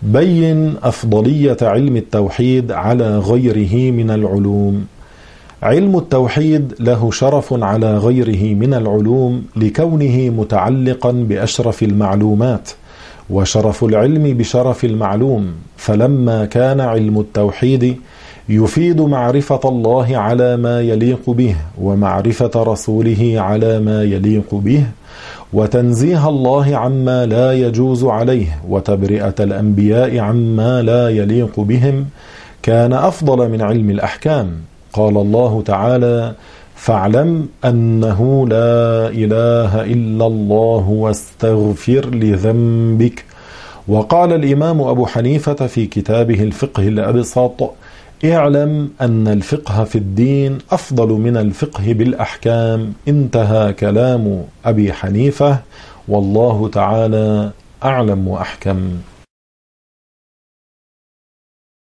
بين أفضلية علم التوحيد على غيره من العلوم. علم التوحيد له شرف على غيره من العلوم لكونه متعلقا بأشرف المعلومات، وشرف العلم بشرف المعلوم، فلما كان علم التوحيد يفيد معرفة الله على ما يليق به، ومعرفة رسوله على ما يليق به، وتنزيه الله عما لا يجوز عليه، وتبرئة الأنبياء عما لا يليق بهم، كان أفضل من علم الأحكام. قال الله تعالى: فاعلم أنه لا إله إلا الله واستغفر لذنبك. وقال الإمام أبو حنيفة في كتابه الفقه الأبسط: اعلم أن الفقه في الدين أفضل من الفقه بالأحكام. انتهى كلام أبي حنيفة، والله تعالى أعلم وأحكم.